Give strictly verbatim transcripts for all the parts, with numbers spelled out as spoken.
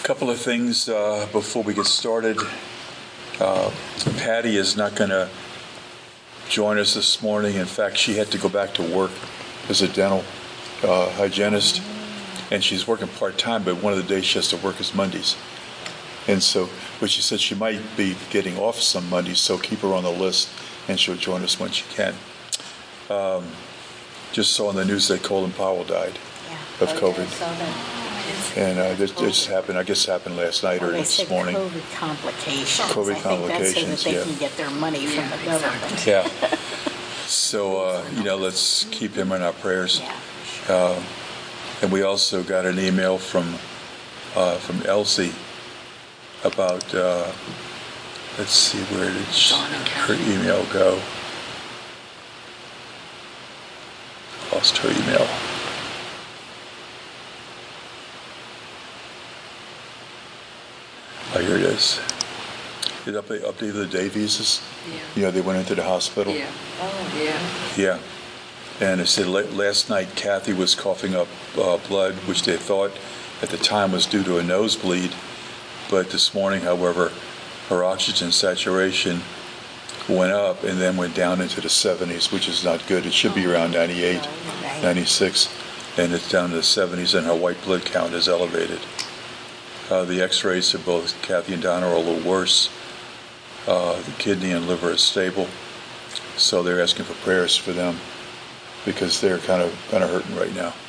Couple of things uh, before we get started. Uh, Patty is not going to join us this morning. In fact, she had to go back to work as a dental uh, hygienist, and she's working part-time, but one of the days she has to work is Mondays. And so, but she said she might be getting off some Mondays, so keep her on the list, and she'll join us when she can. Um, just saw on the news that Colin Powell died yeah. of oh, COVID. Yeah, And uh, this, this happened, I guess it happened last night well, or they this said morning. COVID complications. COVID I complications, think that's so that they yeah. can get their money from Yeah, the government. Yeah. So, uh, you know, let's keep him in our prayers. Yeah, sure. Uh, and we also got an email from uh, from Elsie about, uh, let's see, where did she, her email go? Lost her email. Oh, here it is. Did update, update the day visas? Yeah. You know, they went into the hospital. Yeah. Oh, Yeah. Yeah. And it said la- last night Kathy was coughing up uh, blood, which they thought at the time was due to a nosebleed. But this morning, however, her oxygen saturation went up and then went down into the seventies, which is not good. It should be around ninety-eight, right. ninety-six, and it's down to the seventies, and her white blood count is elevated. Uh, the x-rays of both Kathy and Donna are a little worse. Uh, the kidney and liver is stable, so they're asking for prayers for them because they're kind of kind of hurting right now.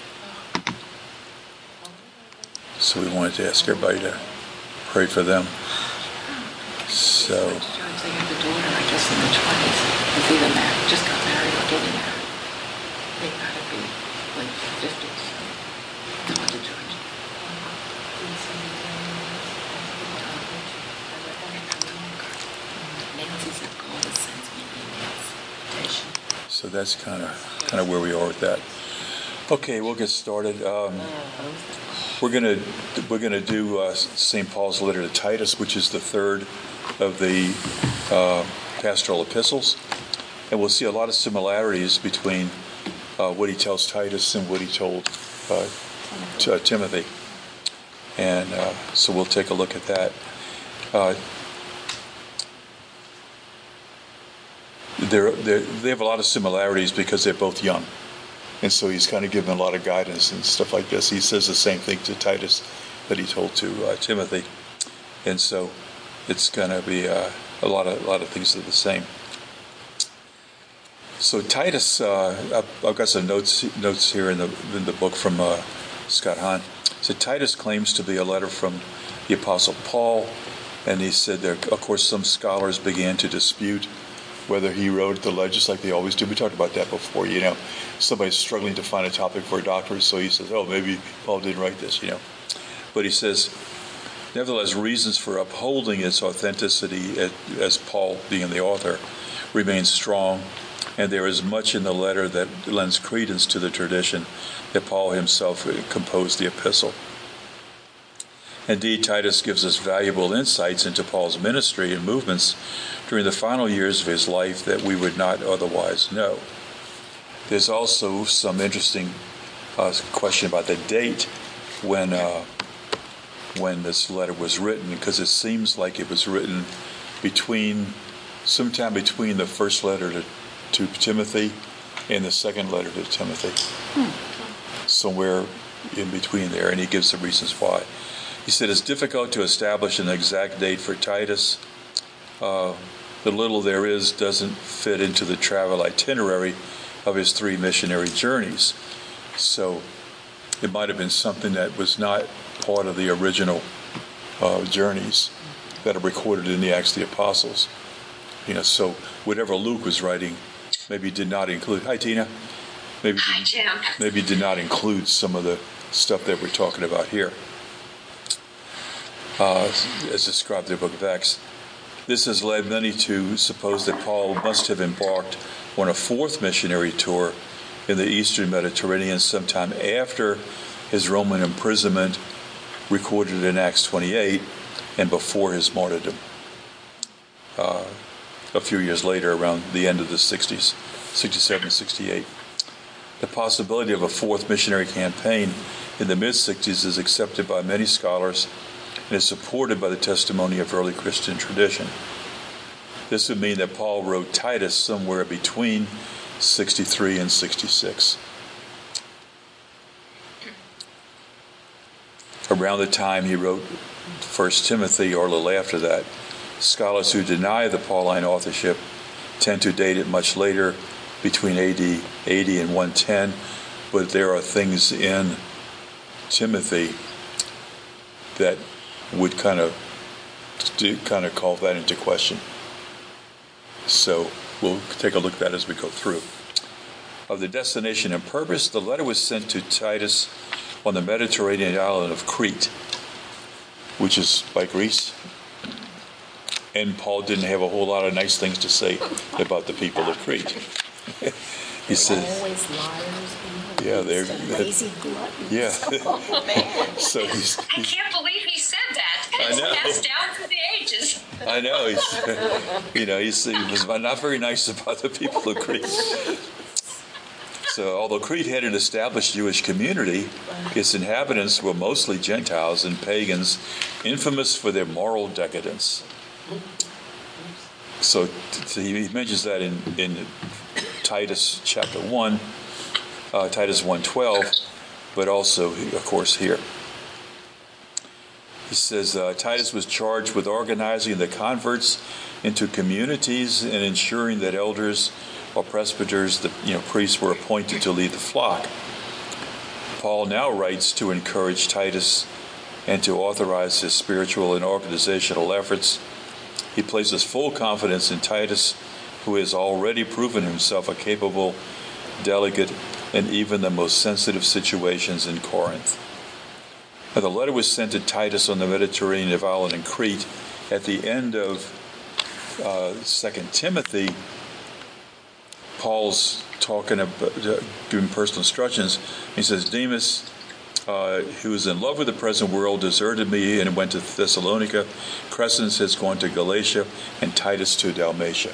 So we wanted to ask everybody to pray for them. So. They have the daughter, I guess, in the twenties. It's either married, just got married or getting married. They gotta be like fifties. Going to church. Nancy's at Gold sends me emails. So that's kind of kind of where we are with that. Okay, we'll get started. Um, we're gonna we're gonna do uh, Saint Paul's letter to Titus, which is the third of the uh, pastoral epistles, and we'll see a lot of similarities between uh, what he tells Titus and what he told uh, to, uh, Timothy. And uh, so we'll take a look at that. Uh, They're, they're, they have a lot of similarities because they're both young. And so he's kind of given a lot of guidance and stuff like this. He says the same thing to Titus that he told to uh, Timothy. And so it's going to be uh, a lot of a lot of things that are the same. So Titus, uh, I've, I've got some notes notes here in the in the book from uh, Scott Hahn. So Titus claims to be a letter from the Apostle Paul. And he said there, of course, some scholars began to dispute whether he wrote the letter just like they always do. We talked about that before, you know. Somebody's struggling to find a topic for a doctorate, so he says, oh, maybe Paul didn't write this, you know. But he says, nevertheless, reasons for upholding its authenticity, as Paul being the author, remain strong, and there is much in the letter that lends credence to the tradition that Paul himself composed the epistle. Indeed, Titus gives us valuable insights into Paul's ministry and movements during the final years of his life that we would not otherwise know. There's also some interesting uh, question about the date when uh, when this letter was written, because it seems like it was written between sometime between the first letter to, to Timothy and the second letter to Timothy, hmm. somewhere in between there, and he gives the reasons why. He said it's difficult to establish an exact date for Titus. Uh, the little there is doesn't fit into the travel itinerary of his three missionary journeys. So it might have been something that was not part of the original uh, journeys that are recorded in the Acts of the Apostles. You know, so whatever Luke was writing maybe did not include. Hi, Tina. Maybe Hi, did, Jim. maybe did not include some of the stuff that we're talking about here. Uh, as described in the book of Acts. This has led many to suppose that Paul must have embarked on a fourth missionary tour in the eastern Mediterranean sometime after his Roman imprisonment, recorded in Acts twenty-eight, and before his martyrdom. Uh, a few years later, around the end of the sixties, sixty-seven, sixty-eight. The possibility of a fourth missionary campaign in the mid-sixties is accepted by many scholars and is supported by the testimony of early Christian tradition. This would mean that Paul wrote Titus somewhere between sixty-three and sixty-six. Around the time he wrote First Timothy, or a little after that, scholars who deny the Pauline authorship tend to date it much later, between A D eighty and one ten, but there are things in Timothy that would kind of do, kind of call that into question. So we'll take a look at that as we go through. Of the destination and purpose, the letter was sent to Titus on the Mediterranean island of Crete, which is by Greece. And Paul didn't have a whole lot of nice things to say about the people of Crete. He said, always liars. Yeah, they're lazy gluttons. Yeah. Oh, man. So he's, I he's, can't believe he said that. I It's know. passed down through the ages. I know he's, you know, he's, he was not very nice about the people of Crete. So, although Crete had an established Jewish community, its inhabitants were mostly Gentiles and pagans, infamous for their moral decadence. So, t- he mentions that in, in Titus chapter one, uh, Titus one twelve, but also, of course, here. He says, uh, Titus was charged with organizing the converts into communities and ensuring that elders or presbyters, the you know priests, were appointed to lead the flock. Paul now writes to encourage Titus and to authorize his spiritual and organizational efforts. He places full confidence in Titus, who has already proven himself a capable delegate in even the most sensitive situations in Corinth. Now, the letter was sent to Titus on the Mediterranean island in Crete. At the end of uh, Second Timothy, Paul's talking about uh, giving personal instructions. He says, Demas, uh, who is in love with the present world, deserted me and went to Thessalonica. Crescens has gone to Galatia, and Titus to Dalmatia.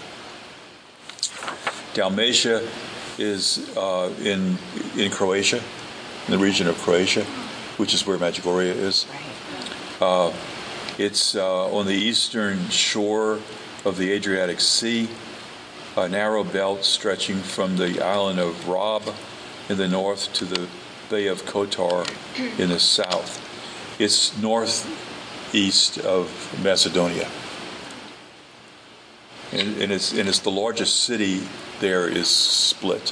Dalmatia is uh, in in Croatia, in the region of Croatia, which is where Medjugorje is. Uh, it's uh, on the eastern shore of the Adriatic Sea, a narrow belt stretching from the island of Rob in the north to the Bay of Kotar in the south. It's northeast of Macedonia. And, and, it's, and it's the largest city there is Split.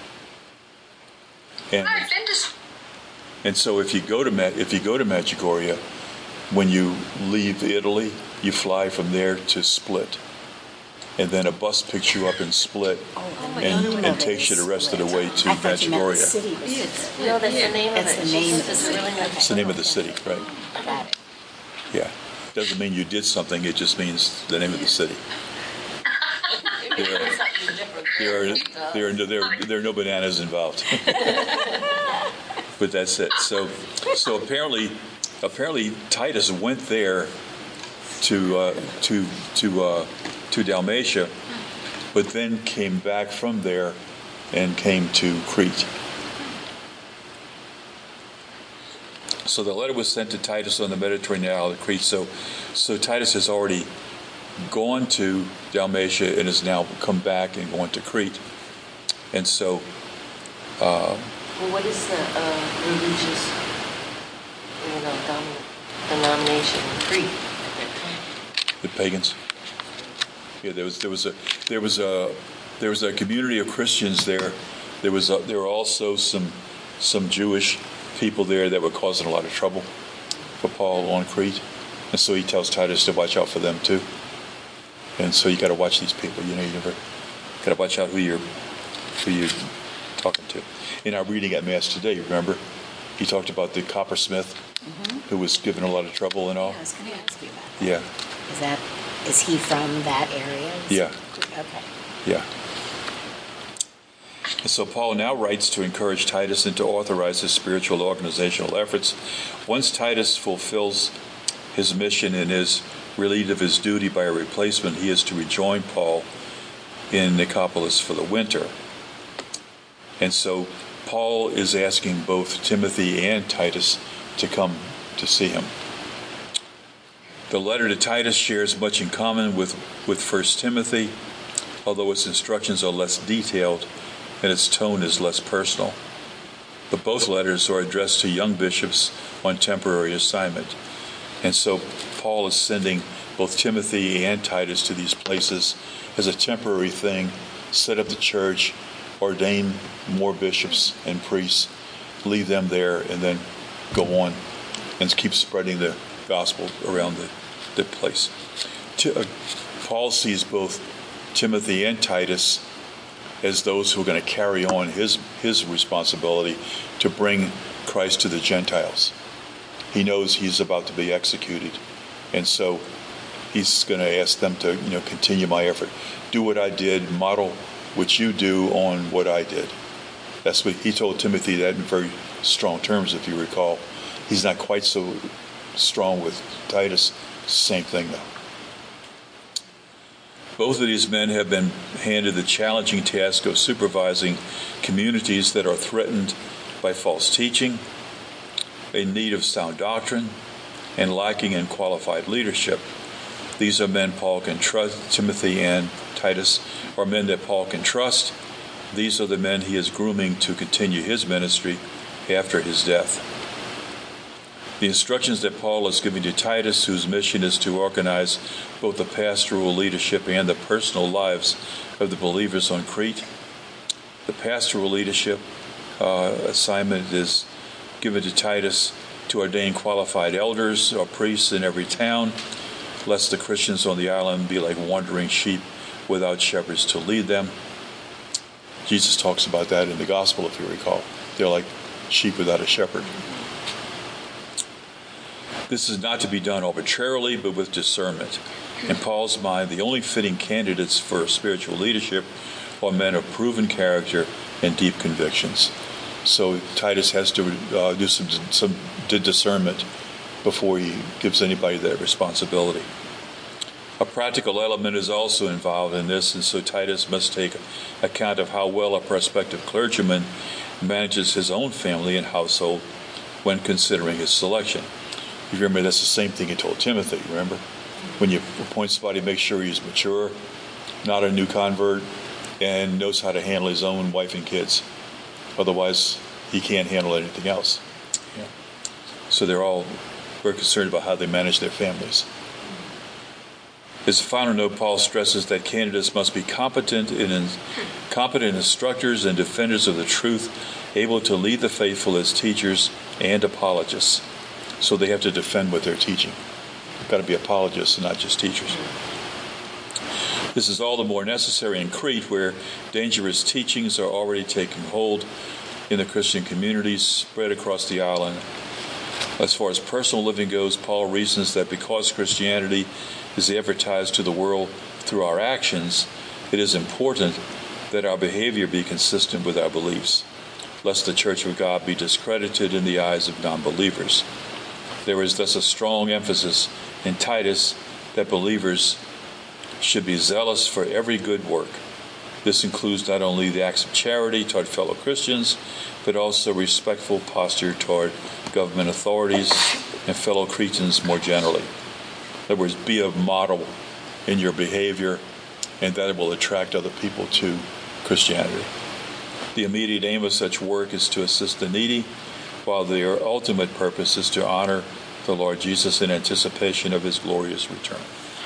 And, I've been to and so if you go to if you go to Medjugorje, when you leave Italy, you fly from there to Split. And then a bus picks you up in Split Oh, and, the name and of it takes you is the rest of the Split. way to I thought you meant the Medjugorje. city was It's, Split. no, that's the name That's of it. the name She of the says city. it's really nice. It's the name of the city, right? Got it. Yeah. Doesn't mean you did something, it just means the name of the city. There are, there are, there are, no, there are, there are no bananas involved. But that's it. So, so apparently, apparently Titus went there to uh, to to uh, to Dalmatia, but then came back from there and came to Crete. So the letter was sent to Titus on the Mediterranean island of Crete. So, so Titus has already gone to Dalmatia and has now come back and gone to Crete. And so, uh, Well, what is the uh, religious, you know, dom- denomination in Crete at that time? the pagans. Yeah, there was there was a there was a there was a community of Christians there. There was a, there were also some some Jewish people there that were causing a lot of trouble for Paul on Crete, and so he tells Titus to watch out for them too. And so you got to watch these people. You know, you never got to watch out who you're who you're talking to. In our reading at Mass today, remember, he talked about the coppersmith Mm-hmm. who was given a lot of trouble and all. I was going to ask you about that. Yeah, Is that, is he from that area? Is Yeah. he- Okay. yeah. And so Paul now writes to encourage Titus and to authorize his spiritual organizational efforts. Once Titus fulfills his mission and is relieved of his duty by a replacement, he is to rejoin Paul in Nicopolis for the winter. And so Paul is asking both Timothy and Titus to come to see him. The letter to Titus shares much in common with, with First Timothy, although its instructions are less detailed and its tone is less personal. But both letters are addressed to young bishops on temporary assignment. And so Paul is sending both Timothy and Titus to these places as a temporary thing, set up the church, ordain more bishops and priests, leave them there, and then go on and keep spreading the gospel around the, the place. Paul sees both Timothy and Titus as those who are going to carry on his, his responsibility to bring Christ to the Gentiles. He knows he's about to be executed, and so he's going to ask them to, you know, continue my effort. Do what I did, model what you do on what I did. That's what he told Timothy that in very strong terms, if you recall. He's not quite so strong with Titus. Same thing, though. Both of these men have been handed the challenging task of supervising communities that are threatened by false teaching, in need of sound doctrine, and lacking in qualified leadership. These are men Paul can trust. Timothy and Titus are men that Paul can trust. These are the men he is grooming to continue his ministry after his death. The instructions that Paul is giving to Titus, whose mission is to organize both the pastoral leadership and the personal lives of the believers on Crete. The pastoral leadership uh, assignment is given to Titus to ordain qualified elders or priests in every town, lest the Christians on the island be like wandering sheep without shepherds to lead them. Jesus talks about that in the gospel, if you recall. They're like sheep without a shepherd. This is not to be done arbitrarily, but with discernment. In Paul's mind, the only fitting candidates for spiritual leadership are men of proven character and deep convictions. So Titus has to uh, do some some discernment before he gives anybody that responsibility. A practical element is also involved in this, and so Titus must take account of how well a prospective clergyman manages his own family and household when considering his selection. You remember that's the same thing he told Timothy, remember? When you appoint somebody, make sure he's mature, not a new convert, and knows how to handle his own wife and kids. Otherwise, he can't handle anything else. Yeah. So they're all very concerned about how they manage their families. As a final note, Paul stresses that candidates must be competent in, competent instructors and defenders of the truth, able to lead the faithful as teachers and apologists. So they have to defend what they're teaching. Got to be apologists and not just teachers. This is all the more necessary in Crete, where dangerous teachings are already taking hold in the Christian communities spread across the island. As far as personal living goes, Paul reasons that because Christianity is advertised to the world through our actions, it is important that our behavior be consistent with our beliefs, lest the Church of God be discredited in the eyes of non-believers. There is thus a strong emphasis in Titus that believers should be zealous for every good work. This includes not only the acts of charity toward fellow Christians, but also respectful posture toward government authorities and fellow Cretans more generally. In other words, be a model in your behavior, and that will attract other people to Christianity. The immediate aim of such work is to assist the needy, while their ultimate purpose is to honor the Lord Jesus in anticipation of his glorious return.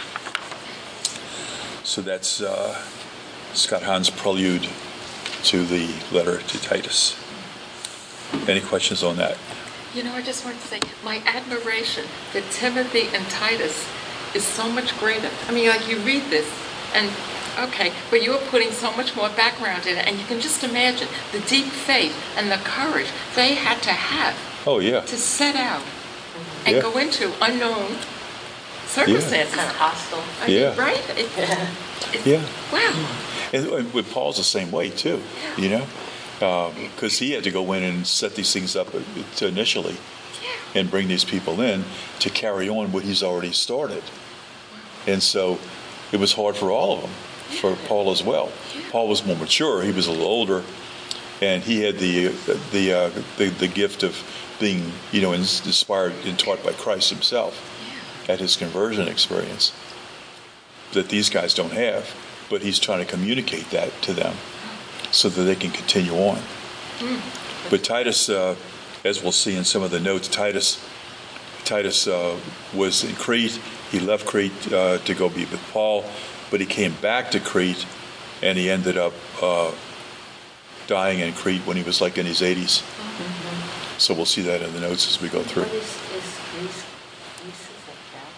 So that's uh, Scott Hahn's prelude to the letter to Titus. Any questions on that? You know, I just want to say, my admiration for Timothy and Titus is so much greater. I mean, like, you read this, and okay, but you're putting so much more background in it, and you can just imagine the deep faith and the courage they had to have. Oh, yeah. To set out and yeah. go into unknown circumstances. Kind of hostile. I yeah. mean, right? It, Yeah. It, Yeah. Wow. And, and with Paul's the same way, too, Yeah. you know? Because um, he had to go in and set these things up initially Yeah. and bring these people in to carry on what he's already started. And so it was hard for all of them, for Paul as well. Paul was more mature. He was a little older, and he had the the uh, the, the gift of being, you know, inspired and taught by Christ himself. at his conversion experience that these guys don't have, but he's trying to communicate that to them so that they can continue on. Mm. But Titus, uh, as we'll see in some of the notes, Titus Titus uh, was in Crete. He left Crete uh, to go be with Paul, but he came back to Crete, and he ended up uh, dying in Crete when he was like in his eighties. Mm-hmm. So we'll see that in the notes as we go through. What is, is Greece? Greece is like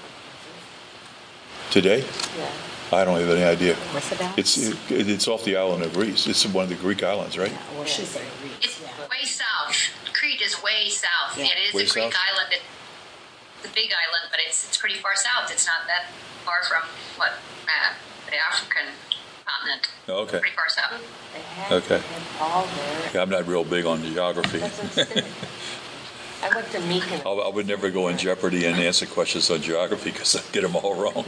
that? Today? Yeah. I don't have any idea. Orthodox? It's it, it's off the island of Greece. It's one of the Greek islands, right? Yeah, well, she's in Greece. It's Yeah. way south. Crete is way south. Yeah. It is Way a Greek south? island. It, it's a big island, but it's it's pretty far south. It's not that far from what uh, the African continent. Oh, okay. Pretty far south. They had, Okay. they had Paul there. Yeah, I'm not real big on geography. That's what I'm saying. I went to Mykonos. I I would never go in jeopardy and answer questions on geography because I get them all wrong.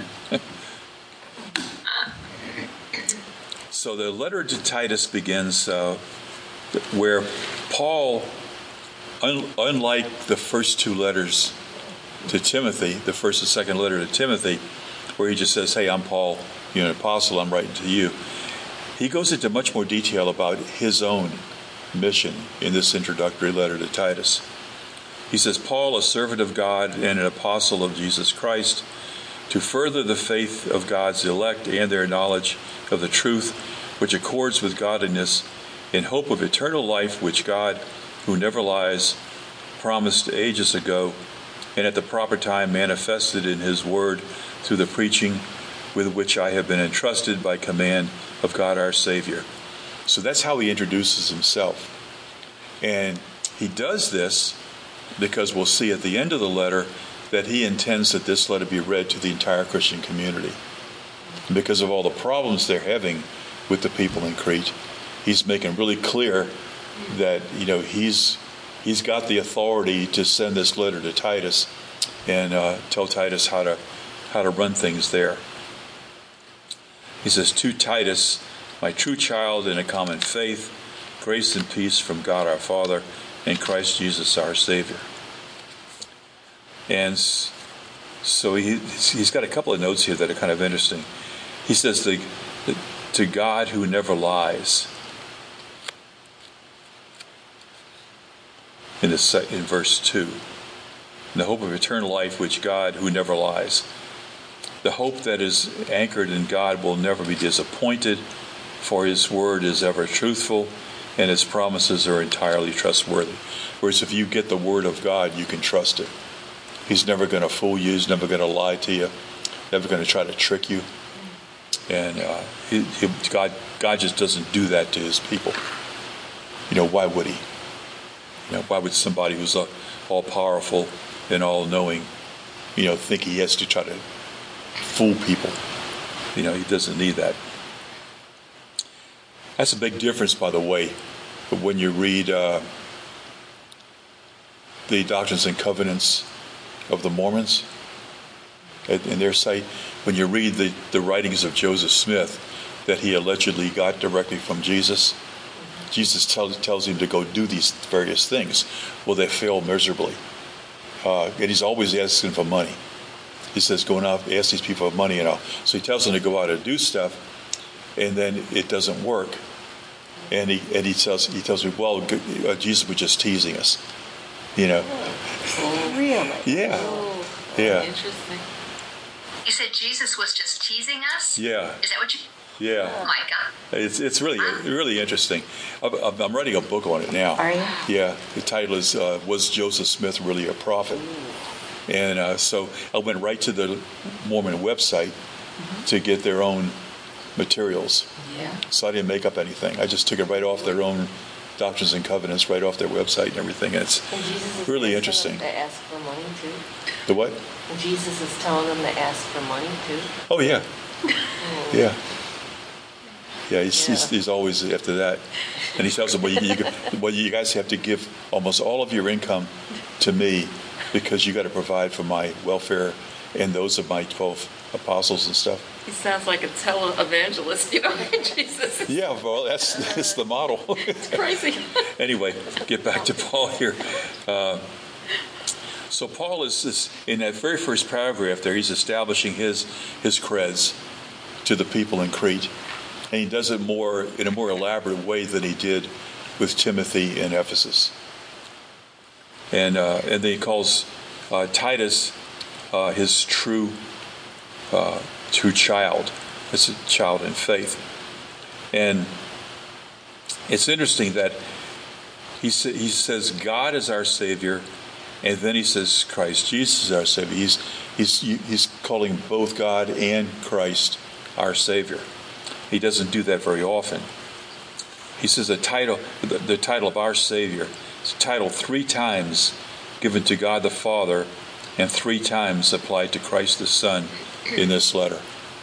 So the letter to Titus begins uh, where Paul, un- unlike the first two letters to Timothy, the first and second letter to Timothy, where he just says, hey, I'm Paul, you're an apostle, I'm writing to you. He goes into much more detail about his own mission in this introductory letter to Titus. He says, Paul, a servant of God and an apostle of Jesus Christ, to further the faith of God's elect and their knowledge of the truth, which accords with godliness, in hope of eternal life, which God, who never lies, promised ages ago, and at the proper time manifested in his word through the preaching with which I have been entrusted by command of God our Savior. So that's how he introduces himself. And he does this because we'll see at the end of the letter that he intends that this letter be read to the entire Christian community. And because of all the problems they're having with the people in Crete, he's making really clear that, you know, he's he's got the authority to send this letter to Titus and uh, tell Titus how to how to run things there. He says, to Titus, my true child in a common faith, grace and peace from God our Father and Christ Jesus our Savior. And so he, he's got a couple of notes here that are kind of interesting. He says, the, the, to God who never lies. In, the, in verse two. In the hope of eternal life, which God who never lies. The hope that is anchored in God will never be disappointed, for his word is ever truthful, and his promises are entirely trustworthy. Whereas if you get the word of God, you can trust it. He's never going to fool you. He's never going to lie to you. Never going to try to trick you. And uh, he, he, God, God just doesn't do that to his people. You know, why would he? You know, why would somebody who's uh, all-powerful and all-knowing, you know, think he has to try to fool people? You know, he doesn't need that. That's a big difference, by the way, when you read uh, the Doctrines and Covenants of the Mormons in their site. When you read the, the writings of Joseph Smith that he allegedly got directly from Jesus, Jesus tells tells him to go do these various things. Well, they fail miserably. Uh, and he's always asking for money. He says, go out and ask these people for money and all. So he tells them to go out and do stuff, and then it doesn't work. And he and he tells he tells me, well, uh, Jesus was just teasing us, you know. Oh, really? Yeah, Oh. yeah, Interesting. You said Jesus was just teasing us? yeah, Is that what you... yeah. Oh, my God. It's it's really really interesting. I'm, I'm writing a book on it now. Are you? Yeah. The title is uh, "Was Joseph Smith Really a Prophet?" And uh, so I went right to the Mormon website mm-hmm. to get their own materials. Yeah. So I didn't make up anything. I just took it right off their own Doctrines and Covenants, right off their website and everything. And it's And Jesus is really asking interesting. them to ask for money too. The what? And Jesus is telling them to ask for money too. Oh yeah, yeah, yeah. He's, Yeah. he's, he's always after that, and he tells them, "Well, you, you, well, you guys have to give almost all of your income to me because you got to provide for my welfare and those of my twelve apostles and stuff." He sounds like a tele-evangelist, you know, Jesus. is Yeah, well, that's that's the model. crazy. Anyway, get back to Paul here. Uh, So Paul is, is in that very first paragraph there, he's establishing his his creds to the people in Crete. And he does it more in a more elaborate way than he did with Timothy in Ephesus. And uh, and then he calls uh, Titus uh, his true uh, true child. It's a child in faith. And it's interesting that he sa- he says God is our Savior, and then he says Christ Jesus is our Savior. He's he's he's calling both God and Christ our Savior. He doesn't do that very often. He says the title the, the title of our Savior is a title three times given to God the Father and three times applied to Christ the Son in this letter.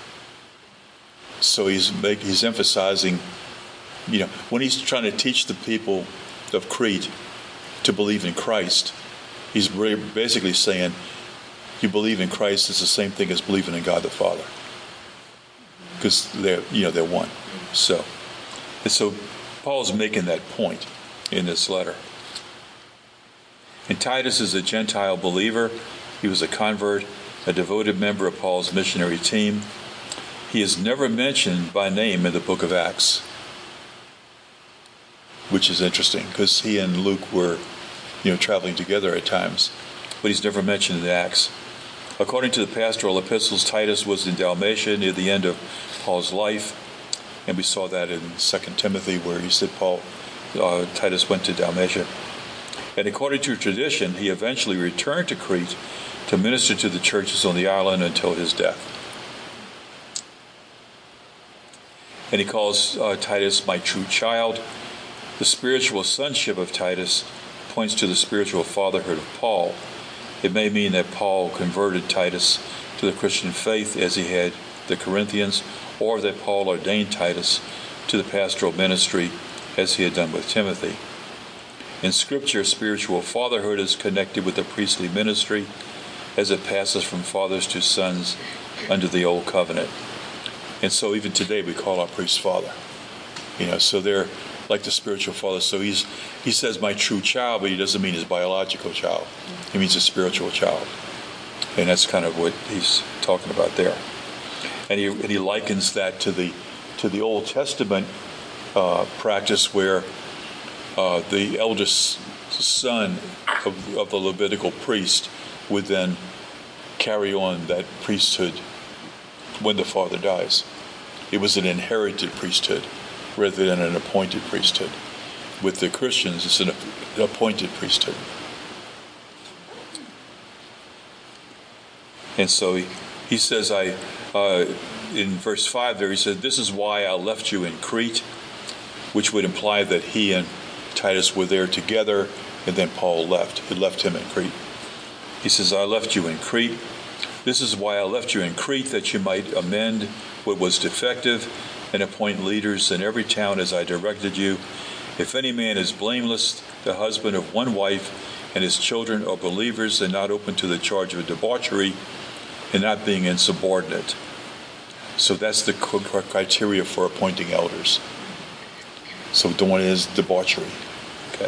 So he's make, he's emphasizing, you know, when he's trying to teach the people of Crete to believe in Christ, he's basically saying, you believe in Christ is the same thing as believing in God the Father, because they're you know they're one. So, and so Paul's making that point in this letter. And Titus is a Gentile believer. He was a convert, a devoted member of Paul's missionary team. He is never mentioned by name in the book of Acts, which is interesting because he and Luke were, you know, traveling together at times, but he's never mentioned in the Acts. According to the pastoral epistles, Titus was in Dalmatia near the end of Paul's life, and we saw that in Second Timothy where he said Paul, uh, Titus went to Dalmatia. And according to tradition, he eventually returned to Crete to minister to the churches on the island until his death. And he calls uh, Titus my true child. The spiritual sonship of Titus points to the spiritual fatherhood of Paul. It may mean that Paul converted Titus to the Christian faith as he had the Corinthians, or that Paul ordained Titus to the pastoral ministry as he had done with Timothy. In Scripture, spiritual fatherhood is connected with the priestly ministry as it passes from fathers to sons under the Old Covenant. And so even today we call our priest father. You know, so they're like the spiritual father. So he's he says my true child, but he doesn't mean his biological child. He means a spiritual child. And that's kind of what he's talking about there. And he and he likens that to the to the Old Testament uh, practice where uh, the eldest son of, of the Levitical priest would then carry on that priesthood when the father dies. It was an inherited priesthood rather than an appointed priesthood. With the Christians, it's an appointed priesthood. And so he, he says, I uh, in verse five there, he said, this is why I left you in Crete, which would imply that he and Titus were there together, and then Paul left. He left him in Crete. He says, I left you in Crete. This is why I left you in Crete, that you might amend what was defective and appoint leaders in every town as I directed you. If any man is blameless, the husband of one wife, and his children are believers and not open to the charge of debauchery and not being insubordinate. So that's the criteria for appointing elders. So the one is debauchery. Okay.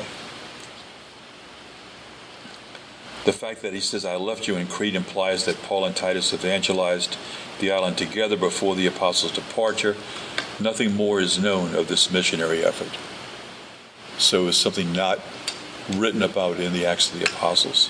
The fact that he says, I left you in Crete implies that Paul and Titus evangelized the island together before the apostles' departure. Nothing more is known of this missionary effort. So it's something not written about in the Acts of the Apostles.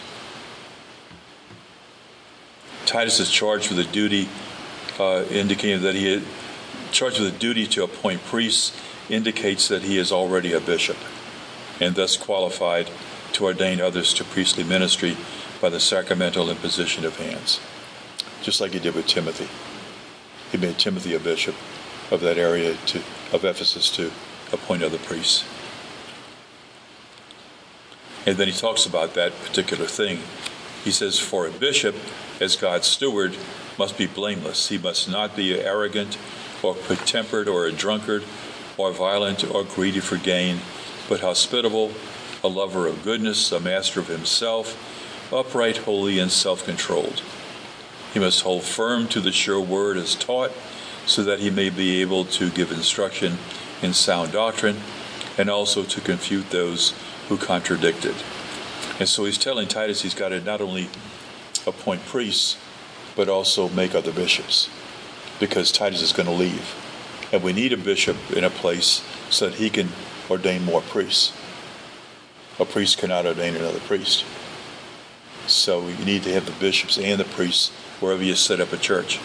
Titus is charged with a duty, uh, indicating that he had charged with a duty to appoint priests, indicates that he is already a bishop, and thus qualified to ordain others to priestly ministry by the sacramental imposition of hands, just like he did with Timothy. He made Timothy a bishop of that area to, of Ephesus to appoint other priests. And then he talks about that particular thing. He says, for a bishop, as God's steward, must be blameless. He must not be arrogant or quick-tempered or a drunkard or violent or greedy for gain, but hospitable, a lover of goodness, a master of himself, upright, holy, and self-controlled. He must hold firm to the sure word as taught, so that he may be able to give instruction in sound doctrine, and also to confute those who contradict it. And so he's telling Titus he's got to not only appoint priests, but also make other bishops, because Titus is going to leave. And we need a bishop in a place so that he can ordain more priests. A priest cannot ordain another priest. So you need to have the bishops and the priests wherever you set up a church.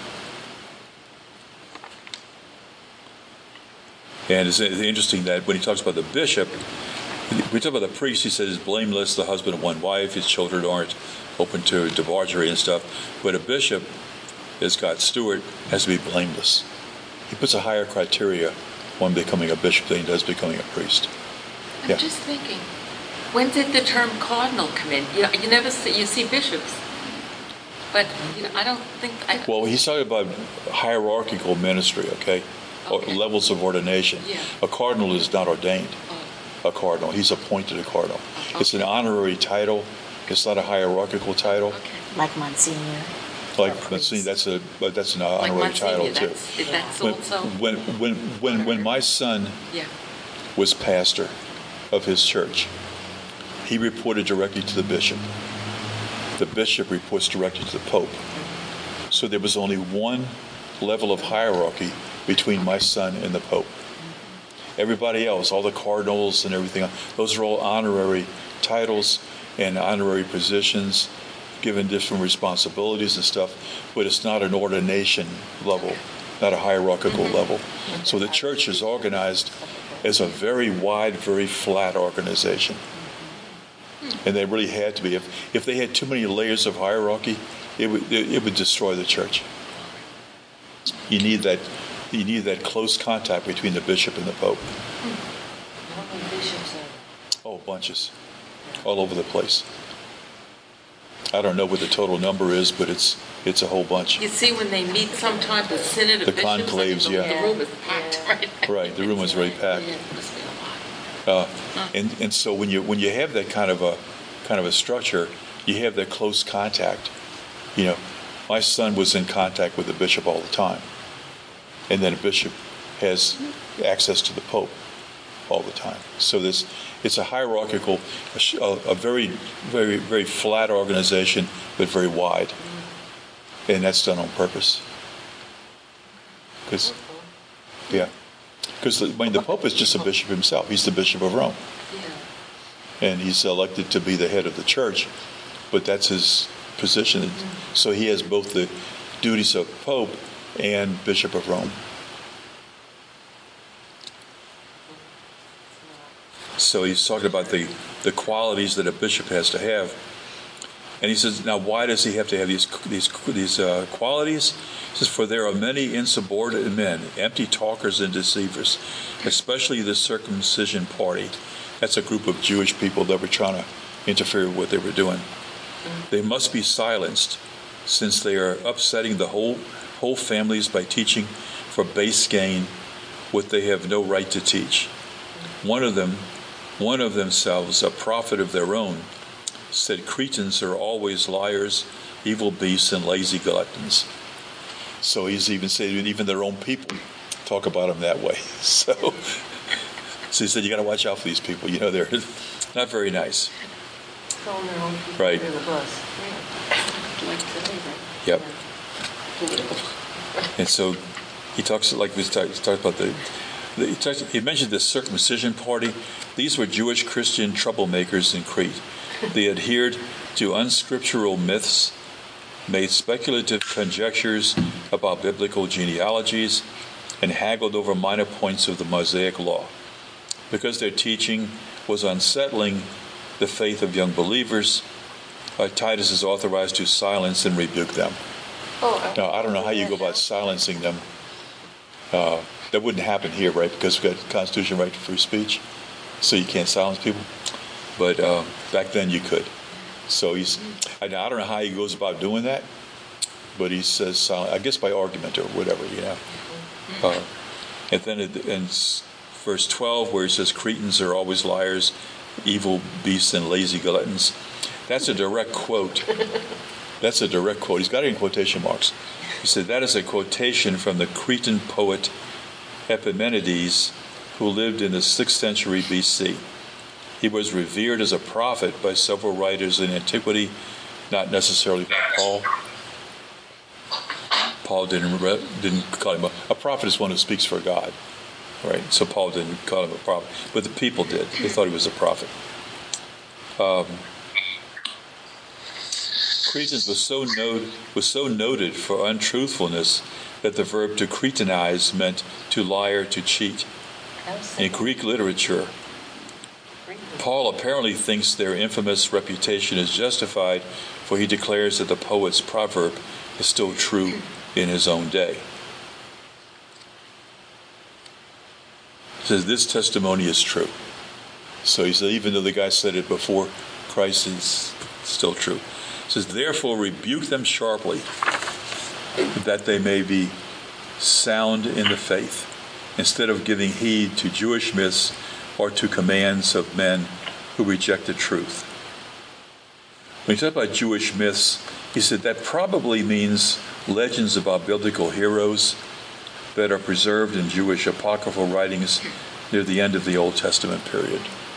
And it's interesting that when he talks about the bishop, we talk about the priest, he says he's blameless, the husband of one wife, his children aren't open to debauchery and stuff. But a bishop, as God's steward, has to be blameless. He puts a higher criteria on becoming a bishop than he does becoming a priest. I'm Yeah. just thinking, when did the term cardinal come in? You know, you never see, you see bishops, but you know, I don't think, I, Well, he's talking about hierarchical ministry, okay? Or Okay. levels of ordination. Yeah. A cardinal is not ordained. oh, A cardinal. He's appointed a cardinal. Oh, It's an okay. honorary title. It's not a hierarchical title. okay. Like Monsignor. Like, Or let's see, priest. that's a but that's an Like honorary title Monsignor, too. that's, if that's When, also, when when when when my son yeah, was pastor of his church, he reported directly to the bishop. The bishop reports directly to the pope. So there was only one level of hierarchy between my son and the pope. Everybody else, all the cardinals and everything, those are all honorary titles and honorary positions, given different responsibilities and stuff, but it's not an ordination level, not a hierarchical level. So the church is organized as a very wide, very flat organization. And they really had to be. If if they had too many layers of hierarchy, it would it, it would destroy the church. You need that you need that close contact between the bishop and the pope. How many bishops are Oh, bunches, all over the place. I don't know what the total number is, but it's it's a whole bunch. you see when they meet sometimes, the synod of The bishops, like, conclaves, the, yeah. the room is packed, Yeah. right? Right, the room was very packed. Yeah, it must be a lot. Uh, and and so when you when you have that kind of a kind of a structure, you have that close contact. You know, my son was in contact with the bishop all the time, and then a bishop has access to the pope all the time. So this it's a hierarchical, a, sh- a, a very very very flat organization, but very wide, and that's done on purpose. Because yeah, because I mean, the pope is just a bishop himself. He's the bishop of Rome. Yeah. And he's elected to be the head of the church, but that's his position. So he has both the duties of Pope and Bishop of Rome. So he's talking about the, the qualities that a bishop has to have. And he says, now why does he have to have these these these uh, qualities? He says, for there are many insubordinate men, empty talkers and deceivers, especially the circumcision party. That's a group of Jewish people that were trying to interfere with what they were doing. They must be silenced, since they are upsetting the whole whole families by teaching for base gain what they have no right to teach. One of them, one of themselves, a prophet of their own, said Cretans are always liars, evil beasts, and lazy gluttons. So he's even saying even their own people talk about them that way. So, so he said you got to watch out for these people. You know, they're not very nice. throwing their own people Right. under the bus? Like today, right? Yep. Political. And so he talks like this. He talks about the. the he, talks, he mentioned the circumcision party. These were Jewish Christian troublemakers in Crete. They adhered to unscriptural myths, made speculative conjectures about biblical genealogies, and haggled over minor points of the Mosaic law. Because their teaching was unsettling the faith of young believers, uh, Titus is authorized to silence and rebuke them. Oh, Now, I don't know how you go about silencing them. Uh, that wouldn't happen here, right? Because we've got the Constitution right to free speech, so you can't silence people. But uh, back then you could. So he's, I, I don't know how he goes about doing that, but he says, silent, I guess by argument or whatever, you know. Uh, and then it, in verse twelve, where he says, Cretans are always liars, evil beasts, and lazy gluttons. That's a direct quote. That's a direct quote. He's got it in quotation marks. He said that is a quotation from the Cretan poet Epimenides, who lived in the sixth century B C. He was revered as a prophet by several writers in antiquity, not necessarily by Paul. Paul didn't re- didn't call him a, a prophet is one who speaks for God, right? So Paul didn't call him a prophet, but the people did. They thought he was a prophet. Um, Cretans was so noted was so noted for untruthfulness that the verb to cretinize meant to lie or to cheat. In Greek literature, Paul apparently thinks their infamous reputation is justified, for he declares that the poet's proverb is still true in his own day. He says, this testimony is true. So he said, even though the guy said it before Christ, is still true. He says, therefore rebuke them sharply, that they may be sound in the faith, instead of giving heed to Jewish myths or to commands of men who reject the truth. When he talked about Jewish myths, he said that probably means legends about biblical heroes that are preserved in Jewish apocryphal writings near the end of the Old Testament period.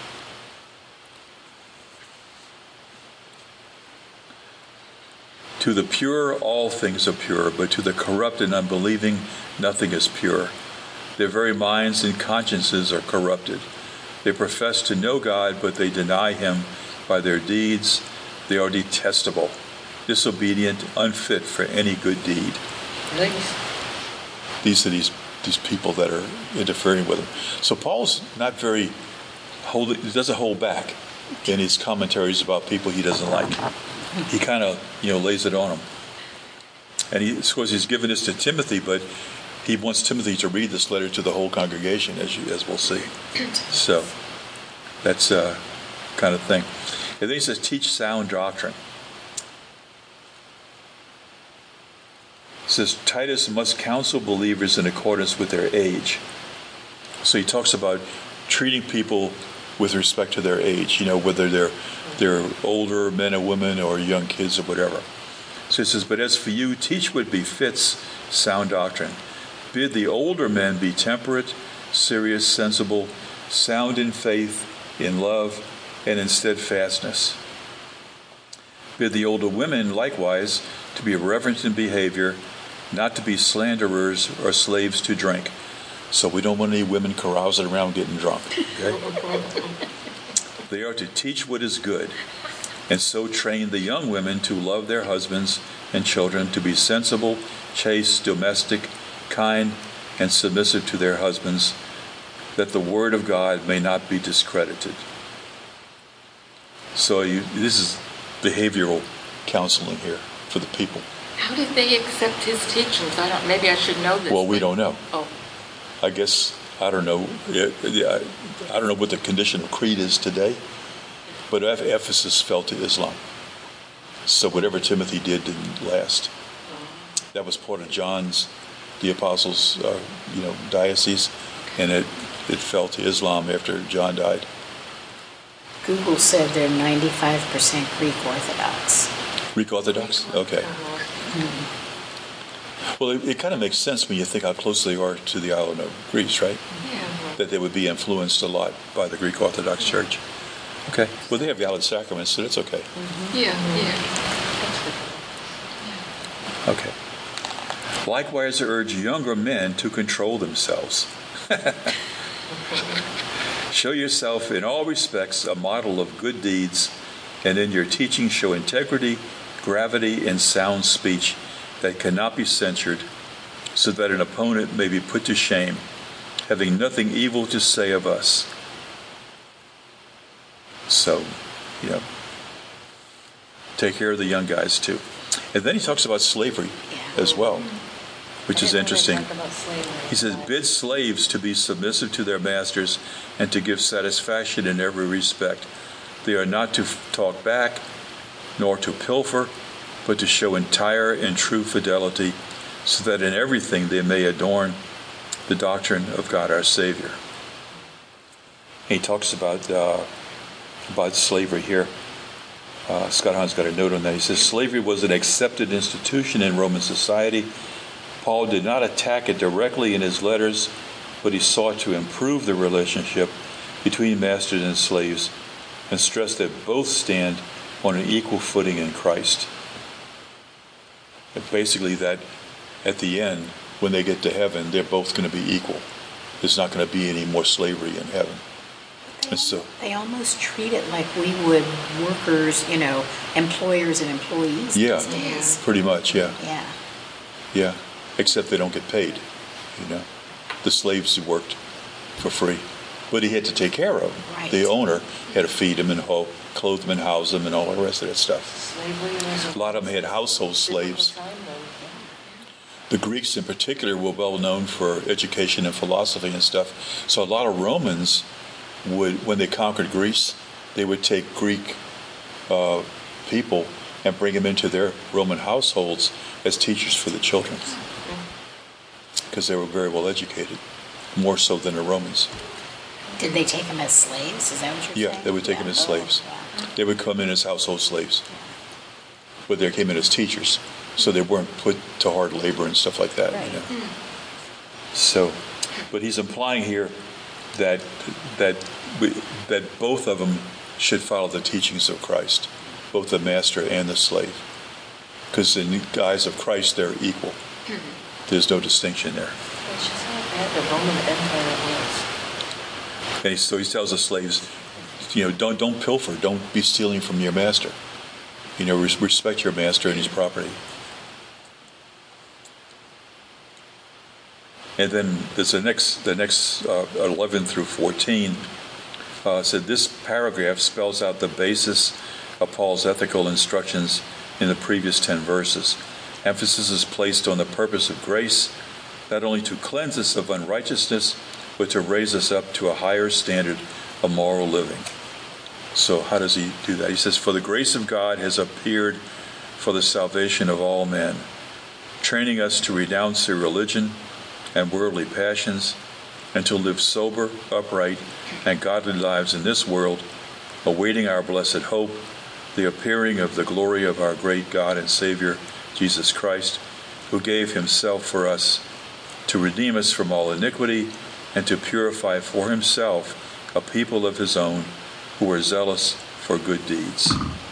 To the pure, all things are pure, but to the corrupt and unbelieving, nothing is pure. Their very minds and consciences are corrupted. They profess to know God, but they deny him by their deeds. They are detestable, disobedient, unfit for any good deed. Nice. These are these these people that are interfering with him. So Paul's not very hold. He doesn't hold back in his commentaries about people he doesn't like. He kind of you know lays it on them. And he, of course, he's given this to Timothy, but he wants Timothy to read this letter to the whole congregation, as you as we'll see. So that's uh, kind of thing. And then he says, teach sound doctrine. He says, Titus must counsel believers in accordance with their age. So he talks about treating people with respect to their age, you know, whether they're they're older men or women or young kids or whatever. So he says, but as for you, teach what befits sound doctrine. Bid the older men be temperate, serious, sensible, sound in faith, in love, and in steadfastness. Bid the older women likewise to be reverent in behavior, not to be slanderers or slaves to drink. So we don't want any women carousing around getting drunk. Okay? They are to teach what is good, and so train the young women to love their husbands and children, to be sensible, chaste, domestic, kind, and submissive to their husbands, that the word of God may not be discredited. So you, this is behavioral counseling here for the people. How did they accept his teachings? I don't. Maybe I should know this. Well, we don't know. Oh. I guess I don't know. Yeah, yeah, I don't know what the condition of Crete is today, but Ephesus fell to Islam. So whatever Timothy did didn't last. That was part of John's, the apostles', uh, you know, diocese, and it it fell to Islam after John died. Google said they're ninety-five percent Greek Orthodox. Greek Orthodox? Okay. Mm-hmm. Well, it, it kind of makes sense when you think how close they are to the island of Greece, right? Yeah. That they would be influenced a lot by the Greek Orthodox Church. Okay. Well, they have valid sacraments, so that's okay. Mm-hmm. Yeah, yeah. Okay. Likewise, urge younger men to control themselves. Show yourself in all respects a model of good deeds, and in your teaching show integrity, gravity, and sound speech that cannot be censured, so that an opponent may be put to shame, having nothing evil to say of us. So, you know, take care of the young guys too. And then he talks about slavery as well, which is interesting. He says, bid slaves to be submissive to their masters and to give satisfaction in every respect. They are not to talk back, nor to pilfer, but to show entire and true fidelity, so that in everything they may adorn the doctrine of God our Savior. He talks about uh, about slavery here. Uh, Scott Hahn's got a note on that. He says, slavery was an accepted institution in Roman society. Paul did not attack it directly in his letters, but he sought to improve the relationship between masters and slaves and stress that both stand on an equal footing in Christ. And basically that at the end, when they get to heaven, they're both going to be equal. There's not going to be any more slavery in heaven. And so They almost treat it like we would workers, you know, employers and employees Yeah. these days. pretty much, yeah. Yeah. Yeah, except they don't get paid, you know. The slaves worked for free, but he had to take care of them. Right. The owner had to feed them and ho- clothe them and house them and all the rest of that stuff. Slavery was A lot of them had household slaves. difficult time then. The Greeks in particular were well known for education and philosophy and stuff. So a lot of Romans would, when they conquered Greece, they would take Greek uh, people and bring them into their Roman households as teachers for the children, because they were very well educated, more so than the Romans. Did they take them as slaves? Is that what you're Yeah, saying? they would take them as slaves. Wow. They would come in as household slaves, but they came in as teachers, so they weren't put to hard labor and stuff like that. Right. You know? So, but he's implying here that that we, that both of them should follow the teachings of Christ, both the master and the slave, because in the eyes of Christ they're equal. There's no distinction there. It's just how bad the Roman Empire was. And he, so he tells the slaves, you know, don't don't pilfer, don't be stealing from your master. You know, res- respect your master and his property. And then there's the next, the next uh, eleven through fourteen uh, said this paragraph spells out the basis of Paul's ethical instructions in the previous ten verses. Emphasis is placed on the purpose of grace, not only to cleanse us of unrighteousness, but to raise us up to a higher standard of moral living. So how does he do that? He says, for the grace of God has appeared for the salvation of all men, training us to renounce irreligion and worldly passions, and to live sober, upright, and godly lives in this world, awaiting our blessed hope, the appearing of the glory of our great God and Savior, Jesus Christ, who gave himself for us to redeem us from all iniquity and to purify for himself a people of his own who are zealous for good deeds.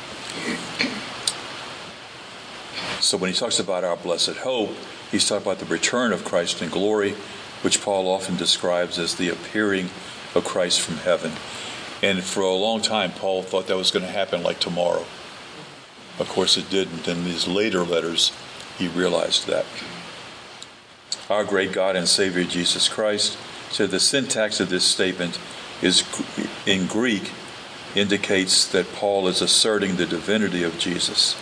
So when he talks about our blessed hope, he's talking about the return of Christ in glory, which Paul often describes as the appearing of Christ from heaven. And for a long time, Paul thought that was going to happen like tomorrow. Of course it didn't. In these later letters, he realized that. Our great God and Savior Jesus Christ. So the syntax of this statement is in Greek indicates that Paul is asserting the divinity of Jesus.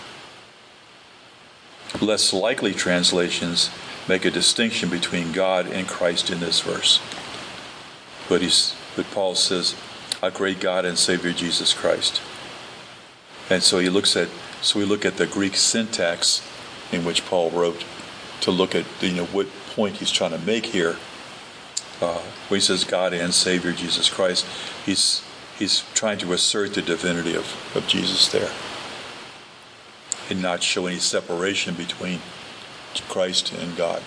Less likely translations make a distinction between God and Christ in this verse. But he's but Paul says, our great God and Savior Jesus Christ. And so he looks at so we look at the Greek syntax in which Paul wrote to look at you know what point he's trying to make here. Uh, when he says God and Savior Jesus Christ, he's he's trying to assert the divinity of, of Jesus there, and not show any separation between Christ and God.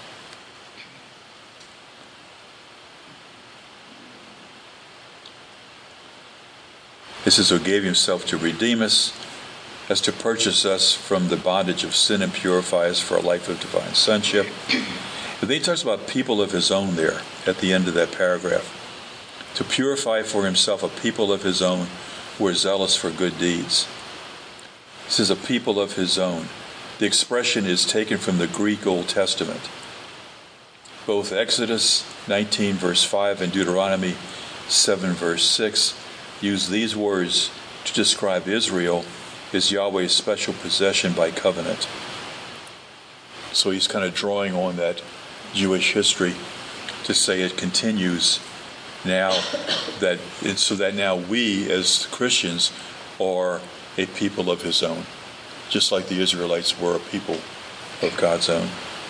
It says, who gave himself to redeem us, as to purchase us from the bondage of sin and purify us for a life of divine sonship. And then he talks about people of his own there at the end of that paragraph. To purify for himself a people of his own who are zealous for good deeds. He says a people of his own. The expression is taken from the Greek Old Testament. Both Exodus nineteen verse five and Deuteronomy seven verse six use these words to describe Israel as Yahweh's special possession by covenant. So he's kind of drawing on that Jewish history to say it continues now, that it's so that now we as Christians are a people of his own, just like the Israelites were a people of God's own.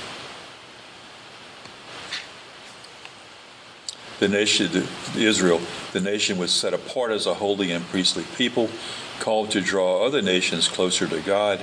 The nation, the, Israel, the nation was set apart as a holy and priestly people, called to draw other nations closer to God.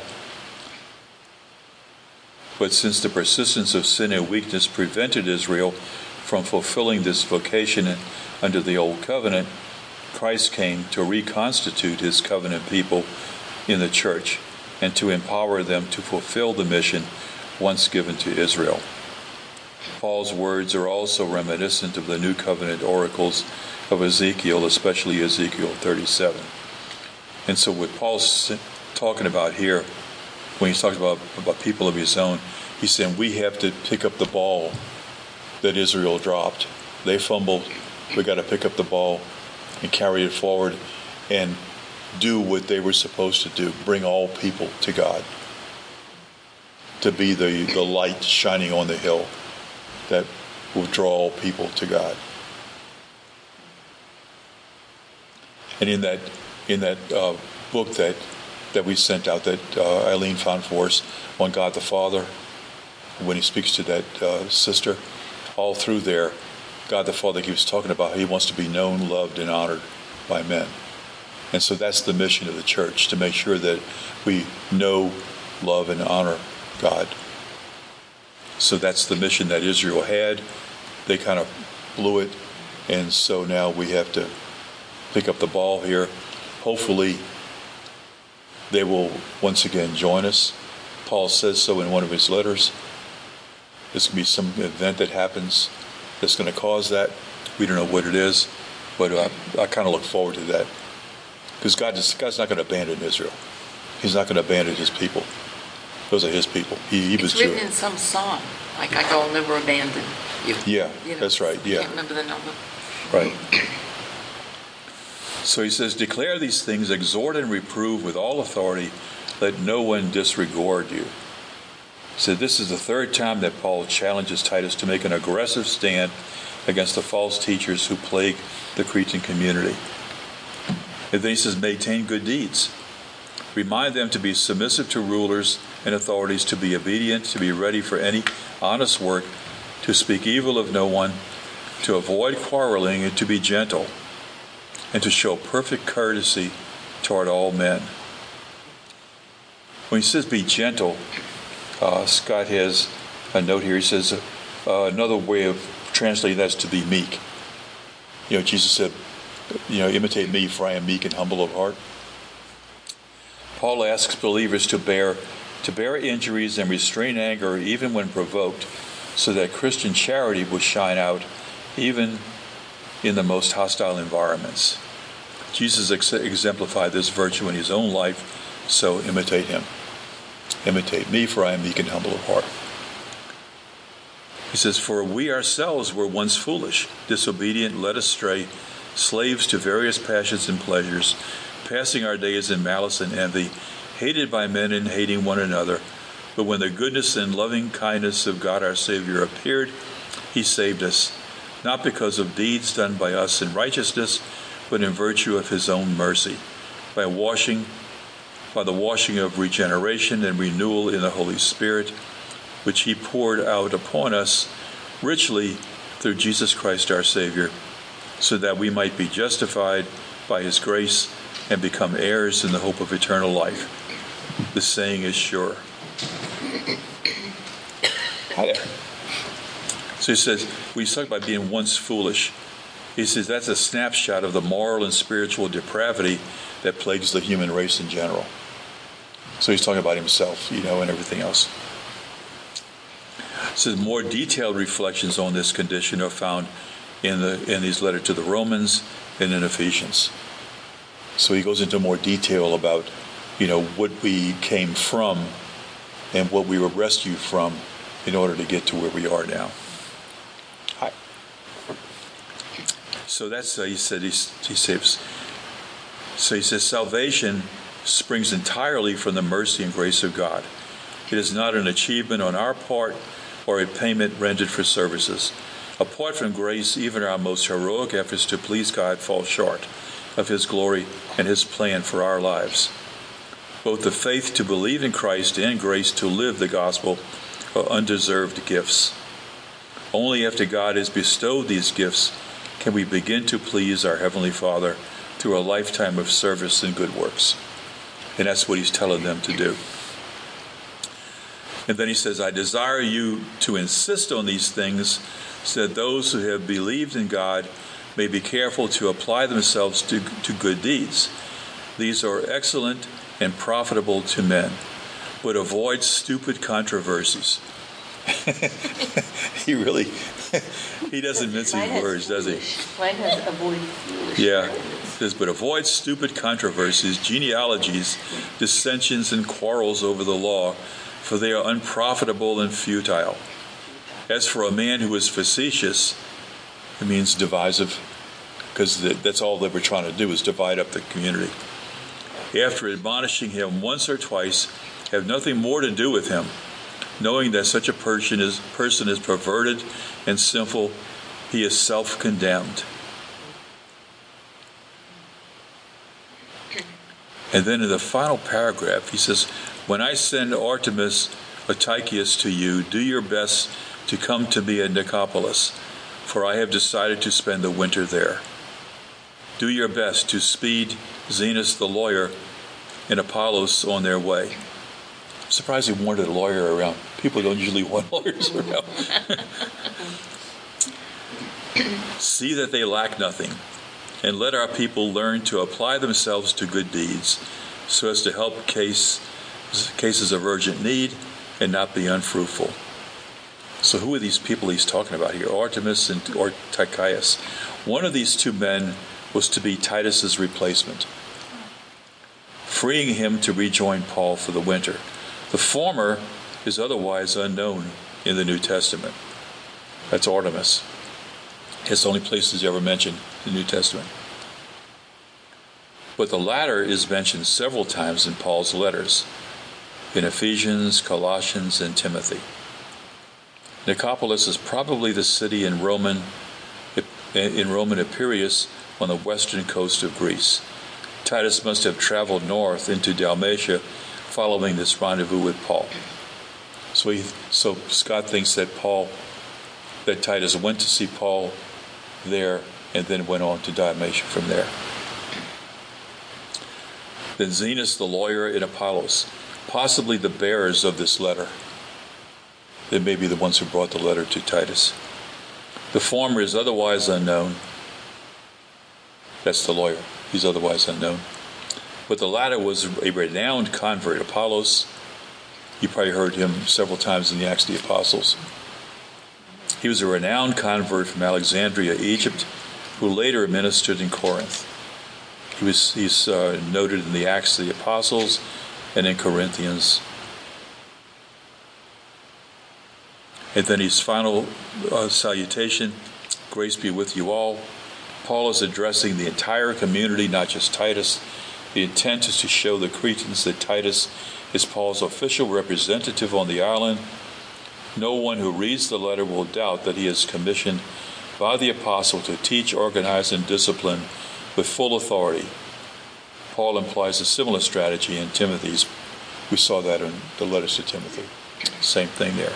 But since the persistence of sin and weakness prevented Israel from fulfilling this vocation under the Old Covenant, Christ came to reconstitute his covenant people in the church and to empower them to fulfill the mission once given to Israel. Paul's words are also reminiscent of the New Covenant oracles of Ezekiel, especially Ezekiel thirty-seven. And so what Paul's talking about here, when he's talking about, about people of his own, he's saying we have to pick up the ball that Israel dropped. They fumbled. We got to pick up the ball and carry it forward and do what they were supposed to do, bring all people to God, to be the, the light shining on the hill that will draw all people to God. And in that in that uh, book that that we sent out, that uh, Eileen found for us, on God the Father, when he speaks to that uh, sister, all through there, God the Father keeps talking about how he wants to be known, loved, and honored by men. And so that's the mission of the church, to make sure that we know, love, and honor God. So that's the mission that Israel had. They kind of blew it, and so now we have to pick up the ball here. Hopefully, they will once again join us. Paul says so in one of his letters. There's going to be some event that happens that's going to cause that. We don't know what it is, but I, I kind of look forward to that. Because God is, God's not going to abandon Israel. He's not going to abandon his people. Those are his people. He, he was It's written Jewish. in some song, like I will never abandon you. Yeah, You know, that's right. I Yeah, can't remember the number. right. So he says, declare these things, exhort and reprove with all authority. Let no one disregard you. He said this is the third time that Paul challenges Titus to make an aggressive stand against the false teachers who plague the Cretan community. And then he says, maintain good deeds. Remind them to be submissive to rulers and authorities, to be obedient, to be ready for any honest work, to speak evil of no one, to avoid quarreling, and to be gentle, and to show perfect courtesy toward all men. When he says be gentle, uh, Scott has a note here. He says uh, another way of translating that is to be meek. You know, Jesus said, you know, imitate me, for I am meek and humble of heart. Paul asks believers to bear to bear injuries and restrain anger even when provoked, so that Christian charity will shine out even in the most hostile environments. Jesus ex- exemplified this virtue in his own life, so imitate him. Imitate me, for I am meek and humble of heart. He says, for we ourselves were once foolish, disobedient, led astray, slaves to various passions and pleasures, passing our days in malice and envy, hated by men and hating one another. But when the goodness and loving kindness of God our Savior appeared, he saved us, not because of deeds done by us in righteousness, but in virtue of his own mercy, by washing, by the washing of regeneration and renewal in the Holy Spirit, which he poured out upon us richly through Jesus Christ our Savior, so that we might be justified by his grace and become heirs in the hope of eternal life. The saying is sure. Hi there. So he says, we talk about being once foolish. He says that's a snapshot of the moral and spiritual depravity that plagues the human race in general. So he's talking about himself, you know, and everything else. So more detailed reflections on this condition are found in the in his letter to the Romans and in Ephesians. So he goes into more detail about, you know, what we came from and what we were rescued from in order to get to where we are now. Hi. So that's, uh, he said, he, he says, so he says, salvation springs entirely from the mercy and grace of God. It is not an achievement on our part or a payment rendered for services. Apart from grace, even our most heroic efforts to please God fall short of his glory and his plan for our lives. Both the faith to believe in Christ and grace to live the gospel are undeserved gifts. Only after God has bestowed these gifts can we begin to please our Heavenly Father through a lifetime of service and good works. And that's what he's telling them to do. And then he says, I desire you to insist on these things, so that those who have believed in God may be careful to apply themselves to, to good deeds. These are excellent and profitable to men, but avoid stupid controversies. He really, he doesn't mince Mine his has words, does he? foolish. Mine has avoid foolish. Yeah. words. It says, but avoid stupid controversies, genealogies, dissensions, and quarrels over the law, for they are unprofitable and futile. As for a man who is facetious, it means divisive, because that's all they were trying to do, is divide up the community. After admonishing him once or twice, have nothing more to do with him, knowing that such a person is, person is perverted and sinful, he is self-condemned. And then in the final paragraph, he says, when I send Artemas or Tychicus to you, do your best to come to me at Nicopolis, for I have decided to spend the winter there. Do your best to speed Zenas the lawyer and Apollos on their way. I'm surprised he wanted a lawyer around. People don't usually want lawyers around. See that they lack nothing, and let our people learn to apply themselves to good deeds, so as to help case, cases of urgent need and not be unfruitful. So who are these people he's talking about here? Artemas and or Tychicus. One of these two men was to be Titus's replacement, freeing him to rejoin Paul for the winter. The former is otherwise unknown in the New Testament. That's Artemas. It's the only place he's ever mentioned in the New Testament. But the latter is mentioned several times in Paul's letters, in Ephesians, Colossians, and Timothy. Nicopolis is probably the city in Roman in Roman Epirus on the western coast of Greece. Titus must have traveled north into Dalmatia following this rendezvous with Paul. So he, so Scott thinks that Paul, that Titus went to see Paul there and then went on to Dalmatia from there. Then Zenas the lawyer and Apollos, possibly the bearers of this letter. They may be the ones who brought the letter to Titus. The former is otherwise unknown. That's the lawyer. He's otherwise unknown. But the latter was a renowned convert. Apollos, you probably heard him several times in the Acts of the Apostles. He was a renowned convert from Alexandria, Egypt, who later ministered in Corinth. He was he's uh, noted in the Acts of the Apostles and in Corinthians. And then his final uh, salutation, grace be with you all. Paul is addressing the entire community, not just Titus. The intent is to show the Cretans that Titus is Paul's official representative on the island. No one who reads the letter will doubt that he is commissioned by the apostle to teach, organize, and discipline with full authority. Paul implies a similar strategy in Timothy's. We saw that in the letters to Timothy. Same thing there.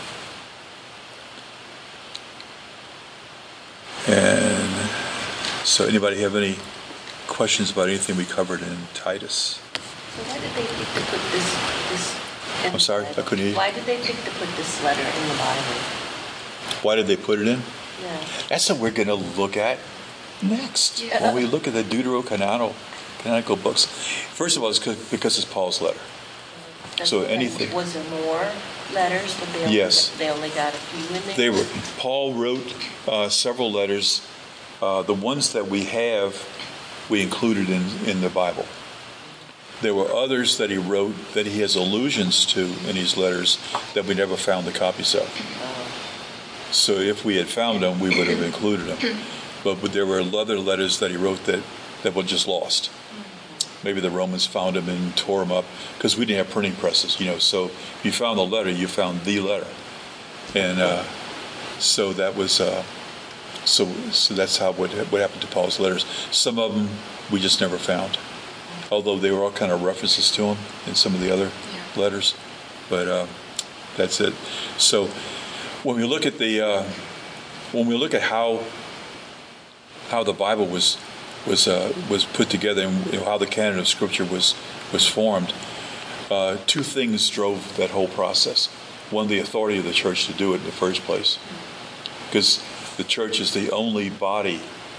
And so anybody have any questions about anything we covered in Titus? So why did they pick to put this, this in I'm sorry, the I Bible? couldn't hear you. Why did they pick to put this letter in the Bible? Why did they put it in? Yeah. That's what we're going to look at next. Yeah. When we look at the Deuterocanonical canonical books. First of all, it's because it's Paul's letter. That's So okay. anything- Was there more letters, but they only, Yes. they only got a few in there? They were. Paul wrote uh, several letters. Uh, the ones that we have, we included in, in the Bible. There were others that he wrote that he has allusions to in his letters that we never found the copies of. So if we had found them, we would have included them. But, but there were other letters that he wrote that, that were just lost. Maybe the Romans found them and tore them up because we didn't have printing presses, you know. So if you found the letter, you found the letter, and uh, so that was uh, so. So that's how what what happened to Paul's letters. Some of them we just never found, although they were all kind of references to him in some of the other Yeah. letters. But uh, that's it. So when we look at the uh, when we look at how how the Bible was. was uh, was put together and you know, how the canon of Scripture was was formed. Uh, two things drove that whole process. One, the authority of the church to do it in the first place, because the church is the only body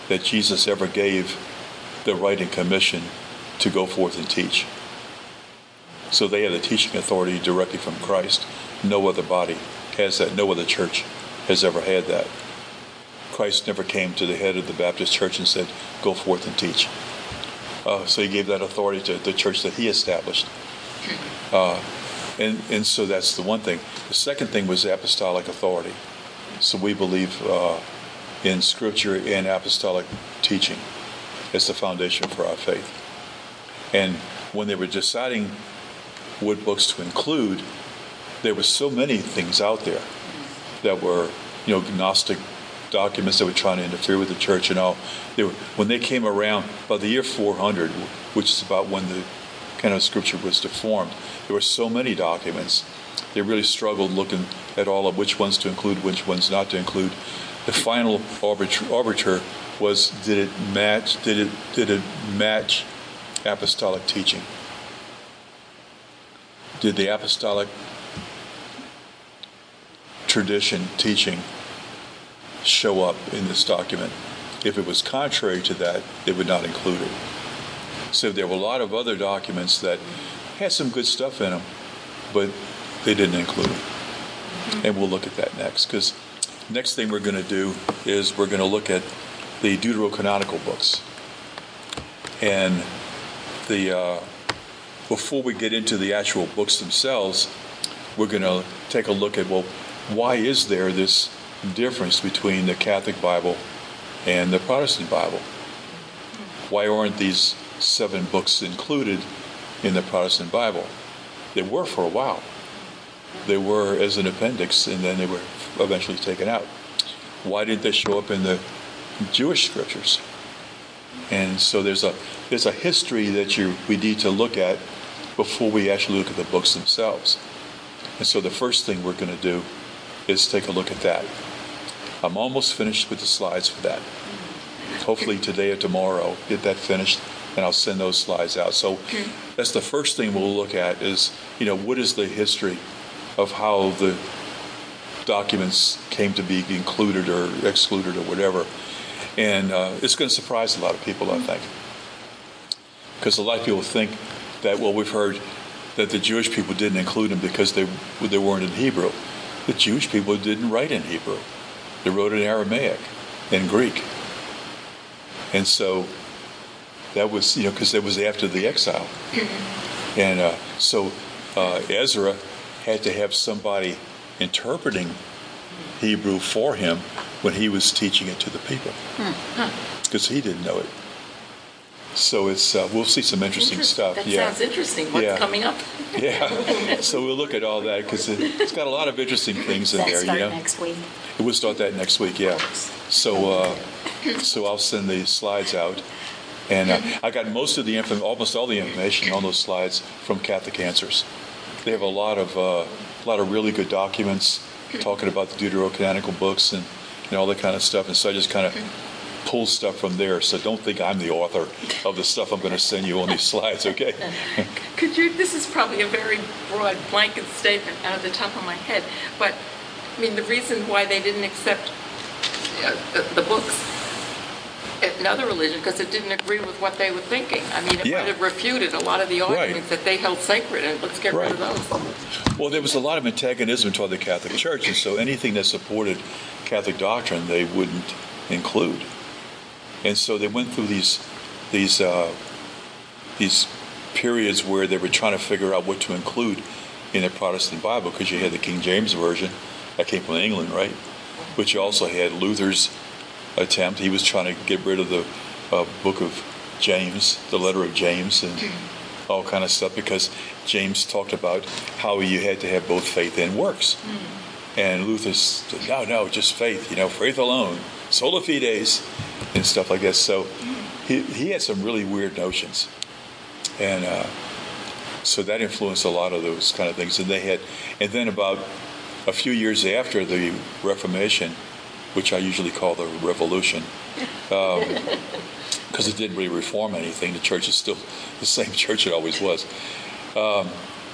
that Jesus ever gave the right and commission to go forth and teach. So they have the teaching authority directly from Christ. No other body has that. No other church has ever had that. Christ never came to the head of the Baptist church and said, go forth and teach. Uh, so he gave that authority to the church that he established. Uh, and, and so that's the one thing. The second thing was apostolic authority. So we believe uh, in Scripture and apostolic teaching as the foundation for our faith. And when they were deciding what books to include, there were so many things out there that were, you know, Gnostic documents that were trying to interfere with the church and all. They were, when they came around, by the year four hundred, which is about when the canon of Scripture was deformed, there were so many documents. They really struggled looking at all of which ones to include, which ones not to include. The final arbiter, arbiter was, did it match? Did it did it match apostolic teaching? Did the apostolic tradition teaching show up in this document? If it was contrary to that, they would not include it. So there were a lot of other documents that had some good stuff in them, but they didn't include them. And we'll look at that next, because next thing we're going to do is we're going to look at the deuterocanonical books. And the uh, before we get into the actual books themselves, we're going to take a look at, well, why is there this difference between the Catholic Bible and the Protestant Bible? Why aren't these seven books included in the Protestant Bible? They were for a while. They were as an appendix, and then they were eventually taken out. Why didn't they show up in the Jewish scriptures? And so there's a there's a history that you we need to look at before we actually look at the books themselves. And so the first thing we're going to do is take a look at that. I'm almost finished with the slides for that. Hopefully today or tomorrow, get that finished, and I'll send those slides out. So that's the first thing we'll look at is, you know, what is the history of how the documents came to be included or excluded or whatever. And uh, it's going to surprise a lot of people, I think. Because a lot of people think that, well, we've heard that the Jewish people didn't include them because they they weren't in Hebrew. The Jewish people didn't write in Hebrew. They wrote in Aramaic and Greek. And so that was, you know, because it was after the exile. And uh, so uh, Ezra had to have somebody interpreting Hebrew for him when he was teaching it to the people, because he didn't know it. So it's uh, we'll see some interesting stuff. That yeah. sounds interesting. What's yeah. coming up? Yeah. So we'll look at all that because it, it's got a lot of interesting things in Does that there. start You know, next week? we'll start that next week. Yeah. So uh, so I'll send the slides out, and uh, I got most of the info, almost all the information on those slides from Catholic Answers. They have a lot of uh, a lot of really good documents talking about the deuterocanonical books and, and all that kind of stuff. And so I just kind of pull stuff from there. So don't think I'm the author of the stuff I'm going to send you on these slides, okay? Could you, this is probably a very broad blanket statement out of the top of my head, but I mean, the reason why they didn't accept uh, the, the books in other religions, because it didn't agree with what they were thinking. I mean, it Yeah. might have refuted a lot of the arguments that they held sacred, and let's get rid of Right. those. Well, there was a lot of antagonism toward the Catholic Church, and so anything that supported Catholic doctrine, they wouldn't include. And so they went through these these uh, these periods where they were trying to figure out what to include in the Protestant Bible, because you had the King James Version that came from England, right? But you also had Luther's attempt. He was trying to get rid of the uh, book of James, the letter of James, and all kind of stuff, because James talked about how you had to have both faith and works. And Luther said, no, no, just faith, you know, faith alone, sola fides, and stuff like that. So he, he had some really weird notions. And uh, so that influenced a lot of those kind of things. And they had, and then about a few years after the Reformation, which I usually call the Revolution, because um, it didn't really reform anything. The church is still the same church it always was. Um,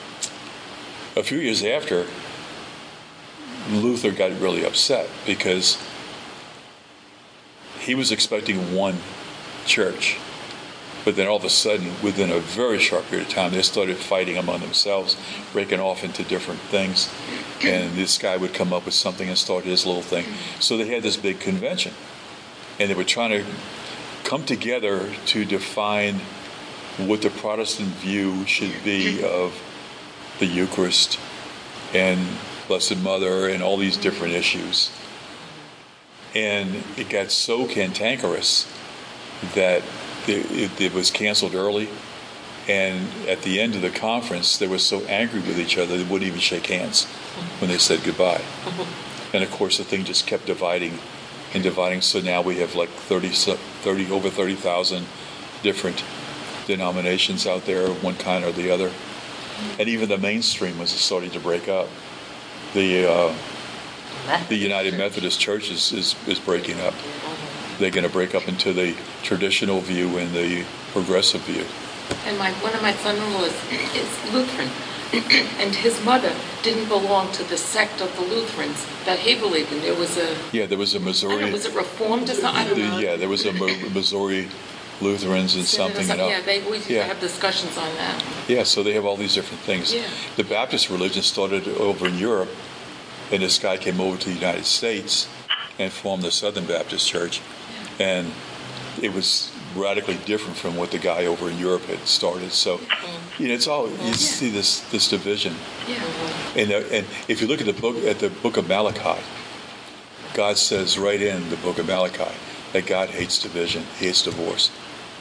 a few years after, Luther got really upset because he was expecting one church. But then all of a sudden, within a very short period of time, they started fighting among themselves, breaking off into different things. And this guy would come up with something and start his little thing. So they had this big convention. And they were trying to come together to define what the Protestant view should be of the Eucharist and Blessed Mother and all these different issues. And it got so cantankerous that it, it was canceled early. And at the end of the conference, they were so angry with each other, they wouldn't even shake hands when they said goodbye. And of course, the thing just kept dividing and dividing. So now we have like thirty, thirty over thirty thousand different denominations out there of one kind or the other. And even the mainstream was starting to break up. The uh, the United Methodist Church is, is, is breaking up. They're going to break up into the traditional view and the progressive view. And my one of my son-in-laws is Lutheran, and his mother didn't belong to the sect of the Lutherans that he believed in. There was a Yeah, there was a I don't Missouri. know, was it Reformed or something? I don't know. the- yeah, there was a Mo- Missouri Lutherans and something. You know. Yeah, they always used Yeah. to have discussions on that. Yeah, so they have all these different things. Yeah. The Baptist religion started over in Europe, and this guy came over to the United States and formed the Southern Baptist Church, and it was radically different from what the guy over in Europe had started. So, you know, it's all you see this this division, Yeah. and uh, and if you look at the book at the book of Malachi, God says right in the book of Malachi that God hates division, he hates divorce.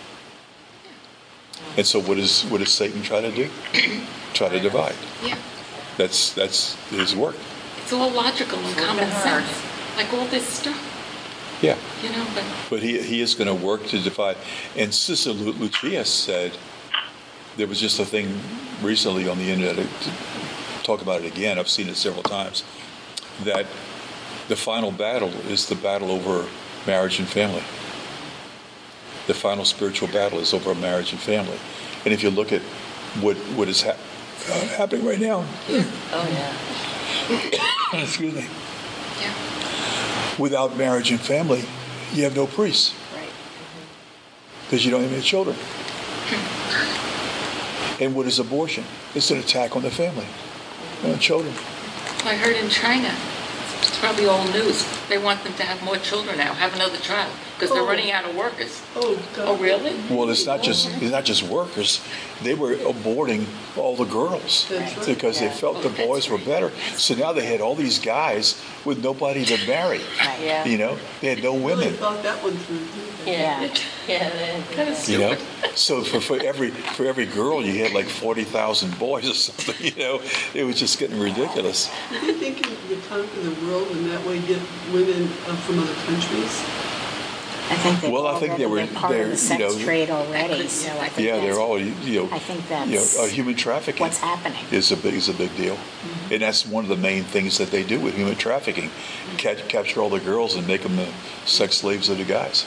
And so, what is what does Satan try to do? Try to divide. Yeah. That's that's his work. It's all logical and common Working sense. hard. Like all this stuff, Yeah. you know, but But he he is going to work to divide. And Sister Lu- Lucia said, there was just a thing recently on the internet, to talk about it again, I've seen it several times, that the final battle is the battle over marriage and family. The final spiritual battle is over marriage and family. And if you look at what what is hap- uh, happening right now, Oh, yeah. excuse me, yeah. without marriage and family, you have no priests. Right. Because you don't have any children. And what is abortion? It's an attack on the family, on children. I heard in China, it's probably old news, they want them to have more children now, have another child, because they're Oh. running out of workers. Oh, God. Oh, really? Well, it's not just it's not just workers. They were aborting all the girls That's right. because they Yeah. felt the boys were better. So now they had all these guys with nobody to marry. Right. Yeah. You know, they had no Really women. thought that one through. didn't they? Yeah. Yeah. they- Kind of You know, stupid. so for, for every for every girl you had like forty thousand boys or something. You know, it was just getting ridiculous. Do you think you conquer the world and that way get women uh, from other countries? I think they've Well, I think already they were- been part they're, of the you sex know- trade already, so I think Yeah, that's, they're all you know. I think you know, that's uh, human trafficking. what's happening. is a big is a big deal, and that's one of the main things that they do with human trafficking: Catch, capture all the girls and make them the sex slaves of the guys.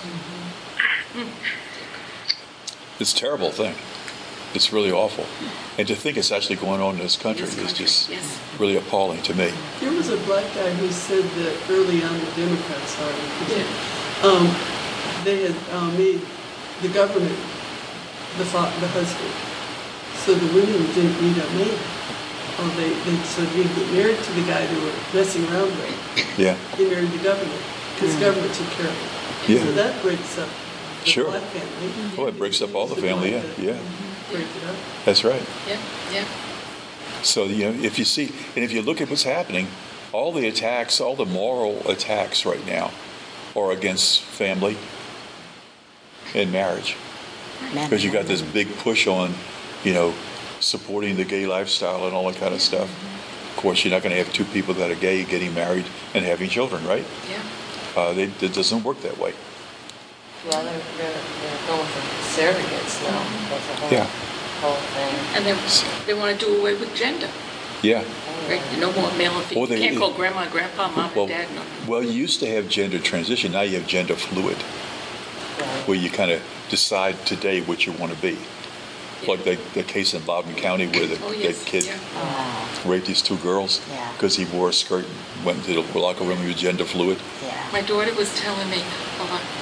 It's a terrible thing. It's really awful, and to think it's actually going on in this country This is country, just yes. really appalling to me. There was a black guy who said that early on, the Democrats, sorry, Yeah. um, they had uh, made the government the fa- the husband, so the women didn't need a man. Oh, they, they so they get married to the guy they were messing around with. Yeah, They married the government because the government took care of them. Yeah. So that breaks up the Sure. black family. Oh, it breaks up all the family, yeah, yeah. Break it up. that's right. Yeah, yeah. So, you know, if you see, and if you look at what's happening, all the attacks, all the moral attacks right now are against family and marriage. Men Because you and got this women. big push on, you know, supporting the gay lifestyle and all that kind of stuff. Of course, you're not going to have two people that are gay getting married and having children, right? Yeah. Uh, they, it doesn't work that way. Well, they're, they're, they're going for surrogates now. That's a whole, Yeah. whole thing. And they, they want to do away with gender, Yeah. right? No more male and female. Well, You they- can't call grandma and grandpa, mom Well, and dad, no. well, you used to have gender transition. Now you have gender fluid, Right. where you kind of decide today what you want to be. Like the, the case in Loudon County where the, Oh, yes, that kid yeah. Wow. raped these two girls Yeah. because he wore a skirt and went into the locker room. He was gender fluid. Yeah. My daughter was telling me, oh,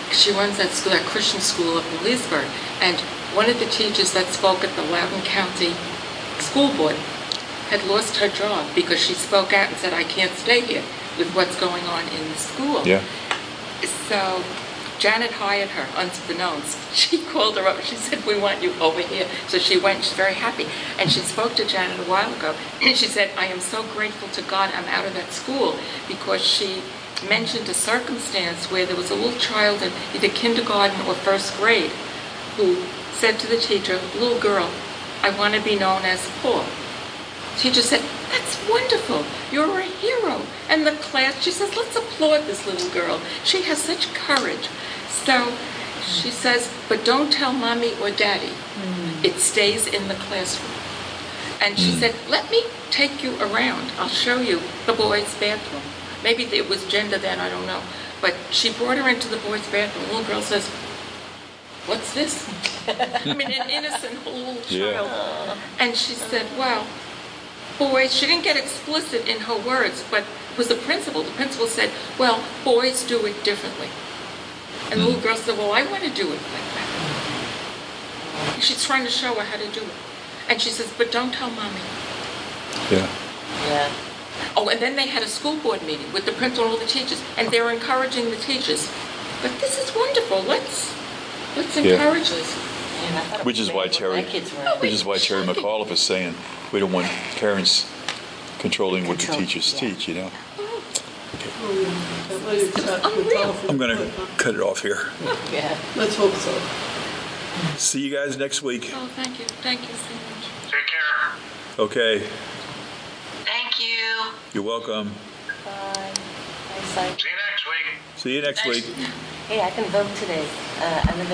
she runs that school, that Christian school up in Leesburg, and one of the teachers that spoke at the Loudoun County School Board had lost her job because she spoke out and said, I can't stay here with what's going on in the school. Yeah. So Janet hired her, unbeknownst. She called her up and she said, we want you over here. So she went, she's very happy. And she spoke to Janet a while ago, and she said, I am so grateful to God I'm out of that school, because she mentioned a circumstance where there was a little child in either kindergarten or first grade who said to the teacher, little girl, I want to be known as Paul. Teacher said, that's wonderful. You're a hero. And the class, she says, let's applaud this little girl. She has such courage. So she says, but don't tell mommy or daddy. Mm. It stays in the classroom. And she mm. said, let me take you around. I'll show you the boys' bathroom. Maybe it was gender then, I don't know. But she brought her into the boys' bathroom. The little girl says, what's this? I mean, an innocent little child. Yeah. And she said, well, boys, she didn't get explicit in her words, but it was the principal. The principal said, well, boys do it differently. And the little girl said, well, I want to do it like that. She's trying to show her how to do it. And she says, but don't tell mommy. Yeah. Yeah. Oh, and then they had a school board meeting with the principal and all the teachers, and they're encouraging the teachers. But this is wonderful. Let's let's encourage yeah. this. Man, I thought it Which was is why bad when Terry, my kids were- which is why Terry McAuliffe is saying we don't want parents controlling what the Control, teachers yeah. teach, you know. Oh, yeah. That might have shot the Unreal. top of I'm the going to foot, huh? cut it off here. Yeah. Let's hope so. See you guys next week. Oh, thank you. Thank you so much. Take care. Okay. Thank you. You're welcome. Bye. Bye, Cy. See you next week. See you next week. Hey, I can vote today. Uh, I live